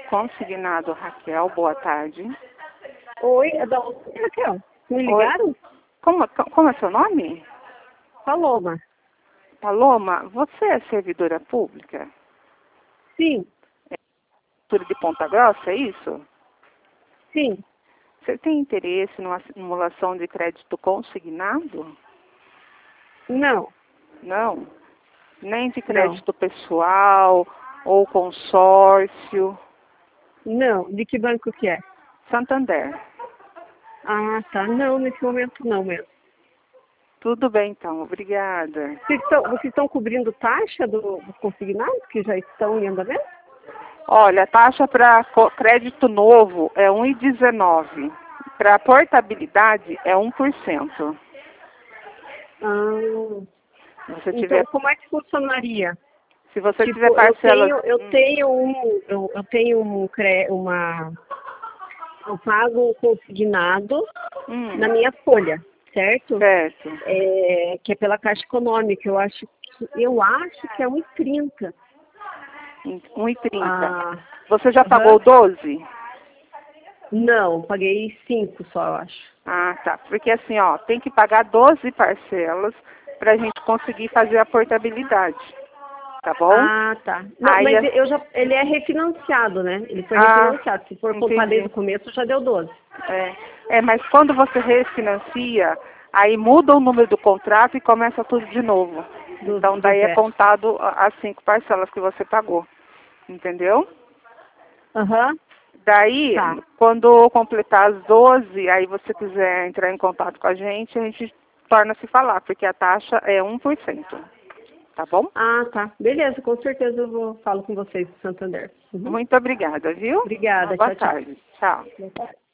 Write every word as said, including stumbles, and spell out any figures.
consignado, Raquel, boa tarde. Oi, é da onde, Raquel? Me ligaram? Oi. Como, como é seu nome? Paloma. Paloma, você é servidora pública? Sim, Tudo de Ponta Grossa, é isso? sim. Você tem interesse numa simulação de crédito consignado? Não, Não? Nem de não, crédito pessoal ou consórcio? não. De que banco que é? Santander. Ah, tá. Não, nesse momento não mesmo. Tudo bem, então. Obrigada. Vocês estão, vocês estão cobrindo taxa do, dos consignados que já estão em andamento? Olha, a taxa para crédito novo é um vírgula dezenove. Para portabilidade é um por cento. Ah, Se você então tiver, como é que funcionaria? se você Tipo, tiver eu parcelas... tenho, eu Hum, tenho um, eu, eu tenho um, cre- uma, eu pago um consignado hum, na minha folha, certo? certo. É, que é pela Caixa Econômica. Eu acho que, eu acho que é um e trinta. um vírgula trinta. Ah, Você já pagou aham. doze? Não, paguei cinco só, eu acho. Ah, tá. Porque assim, ó, tem que pagar doze parcelas para a gente conseguir fazer a portabilidade. Tá bom? Ah, tá. Não, Aí, mas as- eu já, ele é refinanciado, né? Ele foi ah, refinanciado. Se for comprar desde entendi. o começo, já deu doze. É, é, mas quando você refinancia, aí muda o número do contrato e começa tudo de novo. Do, Então, do daí é zero. contado a- as cinco parcelas que você pagou. Entendeu? Aham, Daí, tá. quando completar as doze, aí você quiser entrar em contato com a gente, a gente torna a se falar, porque a taxa é um por cento. Tá bom? Ah, tá. Beleza, com certeza eu vou falo com vocês do Santander. Uhum. Muito obrigada, viu? Uma Obrigada, boa tchau, tchau. tarde. Tchau. Boa tarde.